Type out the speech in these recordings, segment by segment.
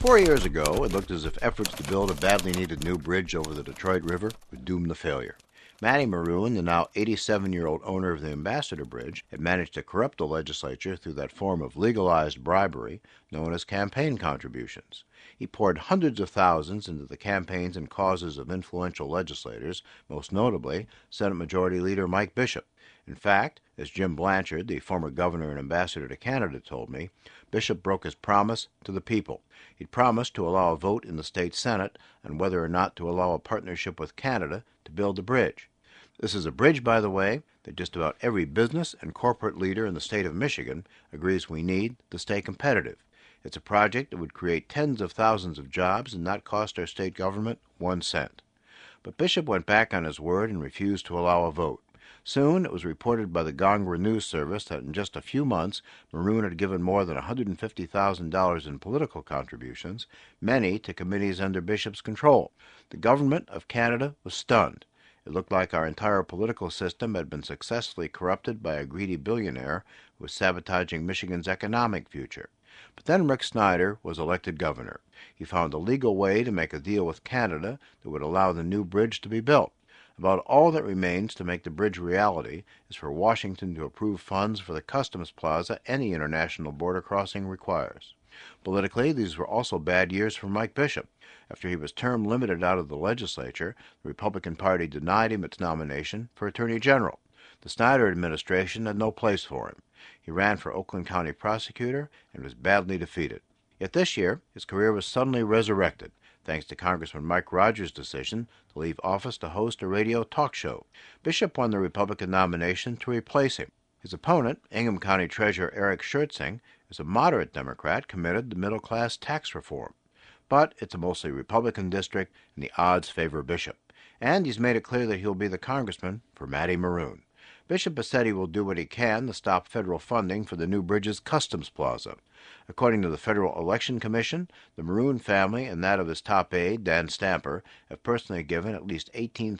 4 years ago, it looked as if efforts to build a badly needed new bridge over the Detroit River would doom to failure. Matty Maroon, the now 87-year-old owner of the Ambassador Bridge, had managed to corrupt the legislature through that form of legalized bribery known as campaign contributions. He poured hundreds of thousands into the campaigns and causes of influential legislators, most notably Senate Majority Leader Mike Bishop. In fact, as Jim Blanchard, the former governor and ambassador to Canada, told me, Bishop broke his promise to the people. He'd promised to allow a vote in the state Senate on whether or not to allow a partnership with Canada to build the bridge. This is a bridge, by the way, that just about every business and corporate leader in the state of Michigan agrees we need to stay competitive. It's a project that would create tens of thousands of jobs and not cost our state government 1 cent. But Bishop went back on his word and refused to allow a vote. Soon it was reported by the Gongwa News Service that in just a few months Maroon had given more than $150,000 in political contributions, many to committees under Bishop's control. The government of Canada was stunned. It looked like our entire political system had been successfully corrupted by a greedy billionaire who was sabotaging Michigan's economic future. But then Rick Snyder was elected governor. He found a legal way to make a deal with Canada that would allow the new bridge to be built. About all that remains to make the bridge reality is for Washington to approve funds for the customs plaza any international border crossing requires. Politically, these were also bad years for Mike Bishop. After he was term limited out of the legislature, the Republican Party denied him its nomination for Attorney General. The Snyder administration had no place for him. He ran for Oakland County prosecutor and was badly defeated. Yet this year, his career was suddenly resurrected, thanks to Congressman Mike Rogers' decision to leave office to host a radio talk show. Bishop won the Republican nomination to replace him. His opponent, Ingham County Treasurer Eric Schertzing, is a moderate Democrat committed to middle-class tax reform. But it's a mostly Republican district, and the odds favor Bishop. And he's made it clear that he'll be the congressman for Matty Maroon. Bishop has said he will do what he can to stop federal funding for the new bridge's customs plaza. According to the Federal Election Commission, the Maroon family and that of his top aide, Dan Stamper, have personally given at least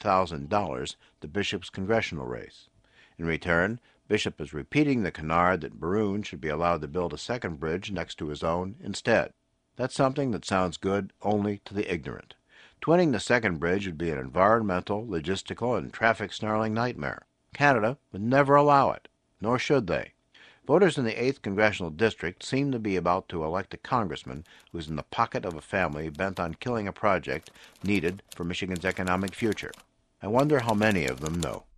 $18,000 to Bishop's congressional race. In return, Bishop is repeating the canard that Maroon should be allowed to build a second bridge next to his own instead. That's something that sounds good only to the ignorant. Twinning the second bridge would be an environmental, logistical, and traffic-snarling nightmare. Canada would never allow it, nor should they. Voters in the 8th Congressional District seem to be about to elect a congressman who is in the pocket of a family bent on killing a project needed for Michigan's economic future. I wonder how many of them know.